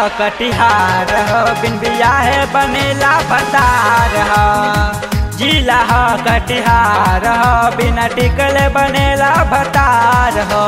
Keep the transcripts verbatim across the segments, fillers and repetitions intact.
कटिहार हो बिन बियाहे बनेला भतार हो। जिला हो कटिहार हो बिना टिकले बनेला भतार हो।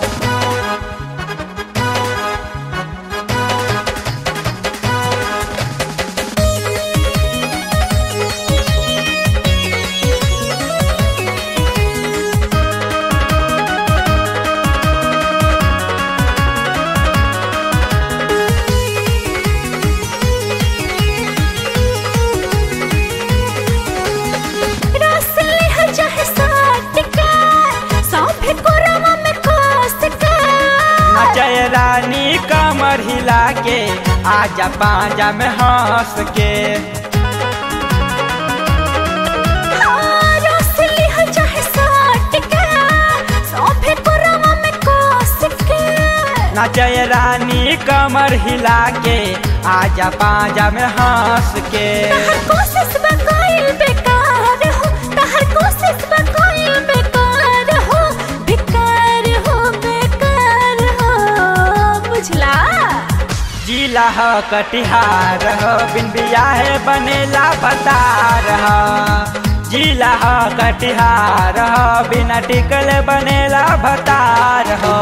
जय रानी कमर हिला के आजा पांजा में हंस के। ना जय रानी कमर हिला के आजा पांजा में हंस के। कोशिश बकाइल बेकार हो, तहर कोशिश बकाइल बेकार हो, बेकार हो बेकार हो बुझला। जिला हो कटिहार हो बिन बियाहे बनेला भतार हो। जिला हो कटिहार हो बिना टिकले बनेला भतार हो।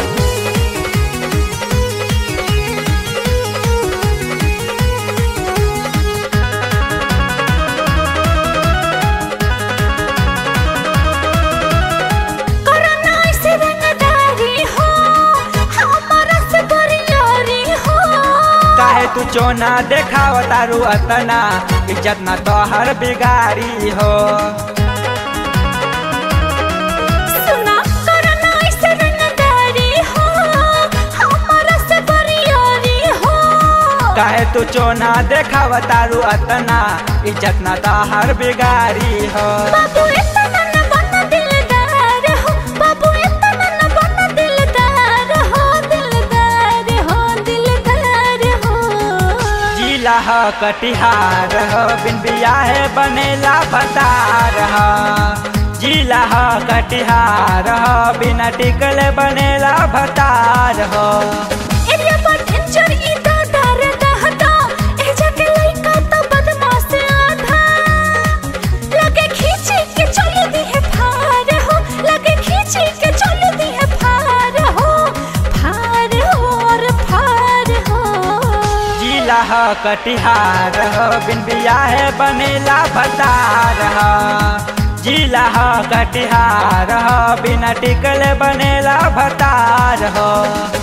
तू चोना देखाव तारू अतना इज्जत ना तोहर बिगाड़ी हो। सुना करना ऐसे रंगदारी हो, हमारा से बरियारी हो। काहे तू चोना देखाव तारू अतना इज्जत ना तोहर बिगाड़ी हो। बाबू इतना न बना दिलदार हो, बाबू इतना न बना दिलदार हो, दिलदार हो दिलदार हो। जिला हो कटिहार हो बिन बियाहे बनेला भतार हो। जिला हो कटिहार हो बिना टिकले बनेला भतार हो। एरिया पर इंजर ई दादा रे दादा ए जाके लइका तो बदमाश आधा। लगे खींची के चल दी है फार हो, लगे खींची के चल दी है फार हो, फार हो और फार हो। जिला हो कटिहार हो बिन बियाहे बनेला भतार हो। जिला हो कटिहार हो बिना टिकले बनेला भतार हो।